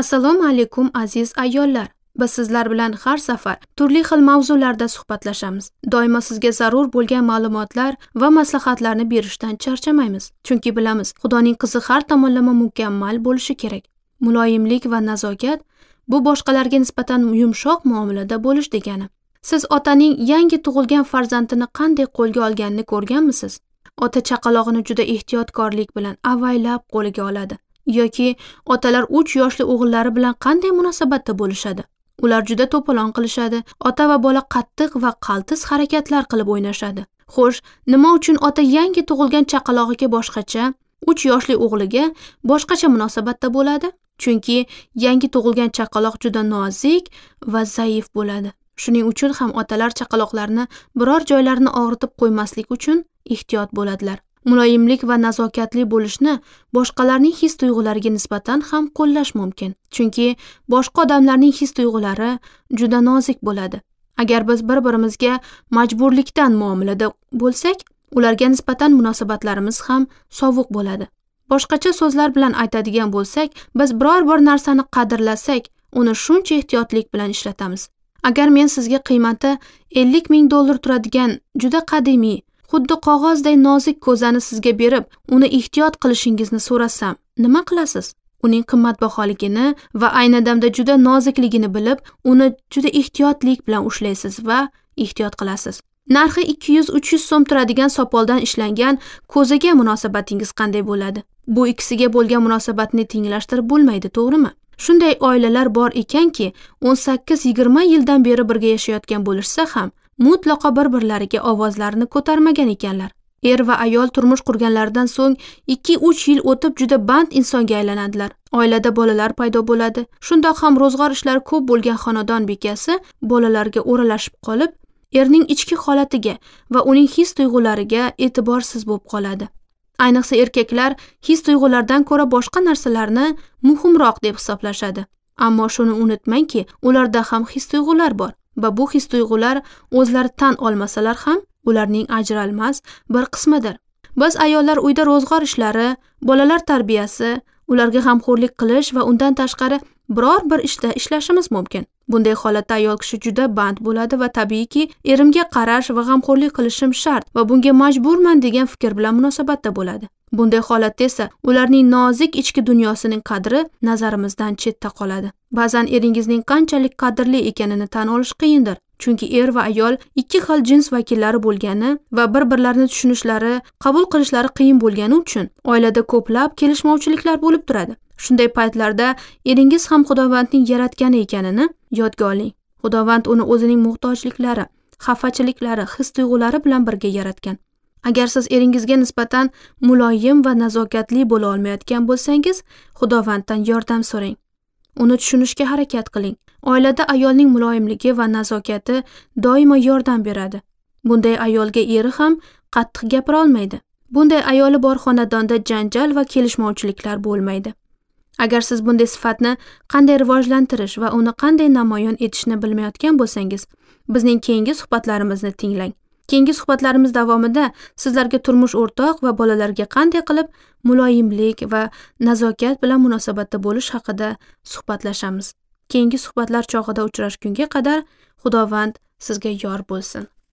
Assalomu alaykum aziz ayollar. Biz sizlar bilan har safar turli xil mavzularda suhbatlashamiz. Doimo sizga zarur bo'lgan ma'lumotlar va maslahatlarni berishdan charchamaymiz. Chunki bilamiz, Xudoning qizi har tomonlama mukammal bo'lishi kerak. Muloyimlik va nazokat bu boshqalarga nisbatan yumshoq muomalada bo'lish degani. Siz otaning yangi tug'ilgan farzandini qanday qo'lga olganini ko'rganmisiz? Ota chaqalog'ini juda ehtiyotkorlik bilan avaylab qo'liga oladi. Yoki otalar 3 yoshli o'g'illari bilan qanday munosabatda bo'lishadi? Ular juda to'polon qilishadi. Ota va bola qattiq va qaltis harakatlar qilib o'ynashadi. Xo'sh, nima uchun ota yangi tug'ilgan chaqalog'iga boshqacha, 3 yoshli o'g'liga boshqacha munosabatda bo'ladi? Chunki yangi tug'ilgan chaqaloq juda nozik va zaif bo'ladi. Shuning uchun ham otalar chaqaloqlarni biror joylarini og'ritib qo'ymaslik uchun ehtiyot bo'ladilar. Muloyimlik va nazokatli bo'lishni boshqalarning his-tuyg'ulariga nisbatan ham qo'llash mumkin. Chunki boshqa odamlarning his-tuyg'ulari juda nozik bo'ladi. Agar biz bir-birimizga majburlikdan muomalada bo'lsak, ularga nisbatan munosabatlarimiz ham sovuq bo'ladi. Boshqacha so'zlar bilan aytadigan bo'lsak, biz biror bir narsani qadrlasak, uni shuncha ehtiyotlik bilan ishlatamiz. Agar men sizga qiymati $50,000 turadigan juda qadimiy, xuddi qog'ozday nozik ko'zani sizga berib, uni ehtiyot qilishingizni so'rasam, nima qilasiz? Uning qimmatbaholigini va ayni damda juda nozikligini bilib, uni juda ehtiyotlik bilan ushlaysiz va ehtiyot qilasiz. Narxi 200-300 so'm turadigan sopoldan ishlangan ko'zaga munosabatingiz qanday bo'ladi? Bu ikkisiga bo'lgan munosabatni tenglashtirib bo'lmaydi, to'g'rimi? Shunday oilalar bor ekanki, 18-20 yildan beri birga yashayotgan bo'lishsa ham, mutlaqo bir-birlariga ovozlarini ko'tarmagan ekanlar. Er va ayol turmush qurganlaridan so'ng 2-3 yil o'tib juda band insonga aylanadilar. Oilada bolalar paydo bo'ladi. Shundoq ham ro'zg'or ishlari ko'p bo'lgan xonadon bekasi bolalarga o'ralashib qolib, erning ichki holatiga va uning his-tuyg'ulariga e'tiborsiz bo'lib qoladi. Ayniqsa erkaklar his-tuyg'ulardan ko'ra boshqa narsalarni muhimroq deb hisoblashadi. Ammo shuni unutmangki, ularda ham his-tuyg'ular bor. Va bu his-tuyg'ular o'zlari tan olmasalar ham ularning ajralmas bir qismidir. Biz ayollar uyda ro'zg'or ishlari, bolalar tarbiyasi, ularga g'amxo'rlik qilish va undan tashqari biror bir ishda ishlashimiz mumkin. Bunday holatda ayol kishi juda band bo'ladi va tabiiyki, erimga qarash va g'amxo'rlik qilishim shart va bunga majburman degan fikr bilan munosabatda bo'ladi. Bunday holatda esa ularning nozik ichki dunyosining qadri nazarimizdan chetda qoladi. Ba'zan eringizning qanchalik qadrli ekanini tan olish qiyindir. Chunki er va ayol ikki xil jins vakillari bo'lgani va bir-birlarini tushunishlari, qabul qilishlari qiyin bo'lgani uchun oilada ko'plab kelishmovchiliklar bo'lib turadi. Shunday paytlarda eringiz ham Xudovandning yaratgani ekanini yodga oling. Xudovand uni o'zining muhtojliklari, xafachiliklari, his-tuyg'ulari bilan birga yaratgan. Agar siz eringizga nisbatan muloyim va nazokatli bo'la olmayotgan bo'lsangiz, Xudovanddan yordam so'rang. Uni tushunishga harakat qiling. Oilada ayolning muloyimligi va nazokati doimo yordam beradi. Bunday ayolga eri ham qattiq gapira olmaydi. Bunday ayoli bor xonadonda janjal va kelishmovchiliklar bo'lmaydi. Agar siz bunday sifatni qanday rivojlantirish va uni qanday namoyon etishni bilmayotgan bo'lsangiz, bizning keyingi suhbatlarimizni tinglang. Keyingi suhbatlarimiz davomida sizlarga turmush o'rtoq va bolalarga qanday qilib muloyimlik va nazokat bilan munosabatda bo'lish haqida suhbatlashamiz. Keyingi suhbatlar chog'ida uchrashgunga qadar Xudovand sizga yor bo'lsin.